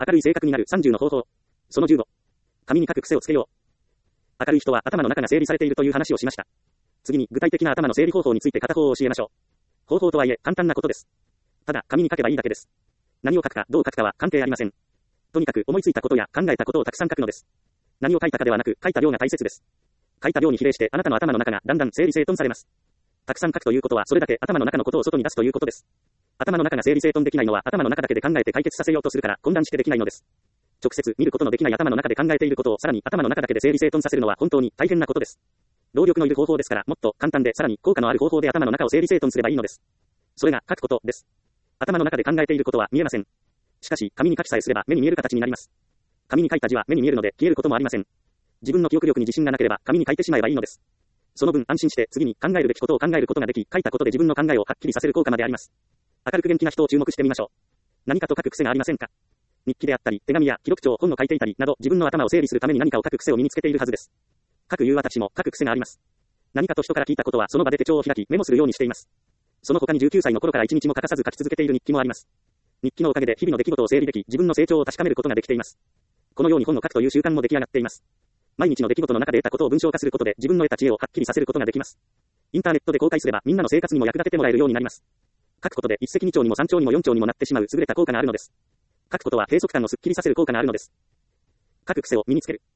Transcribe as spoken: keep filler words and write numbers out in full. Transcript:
明るい性格になるさんじゅうの方法。そのじゅうご。紙に書く癖をつけよう。明るい人は頭の中が整理されているという話をしました。次に具体的な頭の整理方法について片方を教えましょう。方法とはいえ簡単なことです。ただ紙に書けばいいだけです。何を書くかどう書くかは関係ありません。とにかく思いついたことや考えたことをたくさん書くのです。何を書いたかではなく書いた量が大切です。書いた量に比例してあなたの頭の中がだんだん整理整頓されます。たくさん書くということはそれだけ頭の中のことを外に出すということです。頭の中が整理整頓できないのは頭の中だけで考えて解決させようとするから混乱してできないのです。直接見ることのできない頭の中で考えていることをさらに頭の中だけで整理整頓させるのは本当に大変なことです。労力のいる方法ですからもっと簡単でさらに効果のある方法で頭の中を整理整頓すればいいのです。それが書くことです。頭の中で考えていることは見えません。しかし紙に書きさえすれば目に見える形になります。紙に書いた字は目に見えるので消えることもありません。自分の記憶力に自信がなければ紙に書いてしまえばいいのです。その分安心して次に考えるべきことを考えることができ、書いたことで自分の考えをはっきりさせる効果まであります。明るく元気な人を注目してみましょう。何かと書く癖がありませんか？日記であったり、手紙や記録帳、本を書いていたりなど自分の頭を整理するために何かを書く癖を身につけているはずです。書く言う私も書く癖があります。何かと人から聞いたことはその場で手帳を開きメモするようにしています。その他にじゅうきゅうさいの頃から一日も欠かさず書き続けている日記もあります。日記のおかげで日々の出来事を整理でき、自分の成長を確かめることができています。このように本を書くという習慣も出来上がっています。毎日の出来事の中で得たことを文章化することで自分の得た知恵をはっきりさせることができます。インターネットで公開すればみんなの生活にも役立ててもらえるようになります。書くことで一石二鳥にも三鳥にも四鳥にもなってしまう優れた効果があるのです。書くことは閉塞感をすっきりさせる効果があるのです。書く癖を身につける。